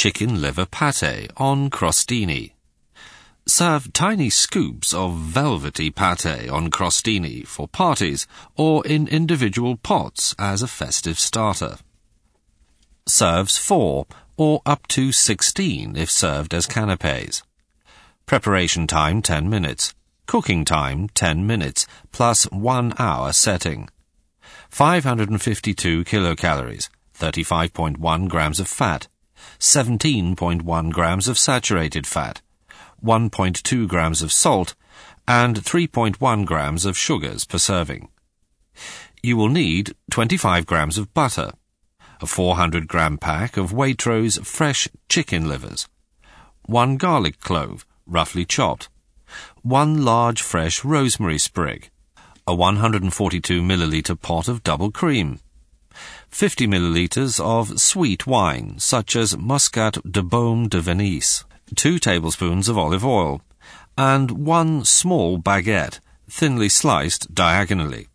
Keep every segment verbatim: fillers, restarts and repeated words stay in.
chicken liver pâté on crostini. Serve tiny scoops of velvety pâté on crostini for parties or in individual pots as a festive starter. Serves four or up to sixteen if served as canapés. Preparation time ten minutes. Cooking time ten minutes plus one hour setting. five hundred fifty-two kilocalories, thirty-five point one grams of fat, seventeen point one grams of saturated fat, one point two grams of salt, and three point one grams of sugars per serving. You will need twenty-five grams of butter, a four hundred gram pack of Waitrose fresh chicken livers, one garlic clove, roughly chopped, one large fresh rosemary sprig, a one hundred forty-two milliliter pot of double cream, fifty milliliters of sweet wine such as Muscat de Baume de Venise, two tablespoons of olive oil, and one small baguette, thinly sliced diagonally.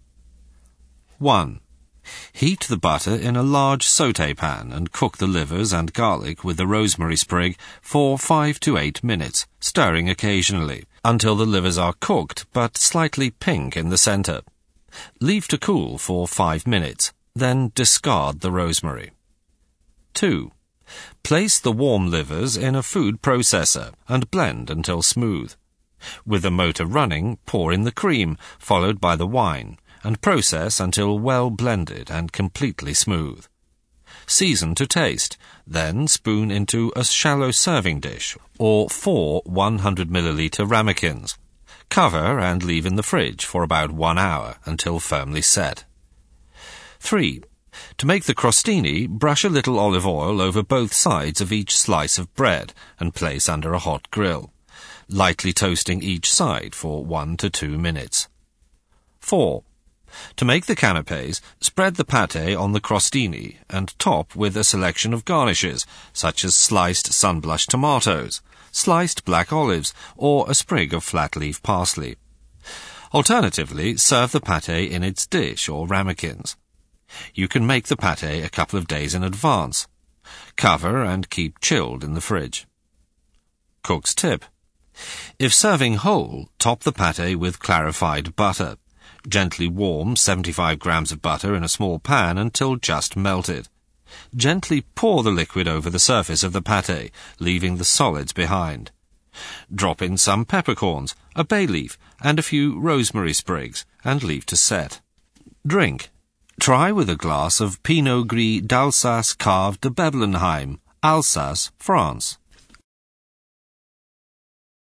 one. Heat the butter in a large sauté pan and cook the livers and garlic with the rosemary sprig for five to eight minutes, stirring occasionally, until the livers are cooked but slightly pink in the center. Leave to cool for five minutes, then discard the rosemary. two. Place the warm livers in a food processor and blend until smooth. With the motor running, pour in the cream, followed by the wine, and process until well blended and completely smooth. Season to taste, then spoon into a shallow serving dish or four one hundred milliliter ramekins. Cover and leave in the fridge for about one hour until firmly set. three. To make the crostini, brush a little olive oil over both sides of each slice of bread and place under a hot grill, lightly toasting each side for one to two minutes. four. To make the canapés, spread the pâté on the crostini and top with a selection of garnishes, such as sliced sun-blushed tomatoes, sliced black olives, or a sprig of flat-leaf parsley. Alternatively, serve the pâté in its dish or ramekins. You can make the pâté a couple of days in advance. Cover and keep chilled in the fridge. Cook's tip. If serving whole, top the pâté with clarified butter. Gently warm seventy-five grams of butter in a small pan until just melted. Gently pour the liquid over the surface of the pâté, leaving the solids behind. Drop in some peppercorns, a bay leaf, and a few rosemary sprigs, and leave to set. Drink. Try with a glass of Pinot Gris d'Alsace Cave de Beblenheim, Alsace, France.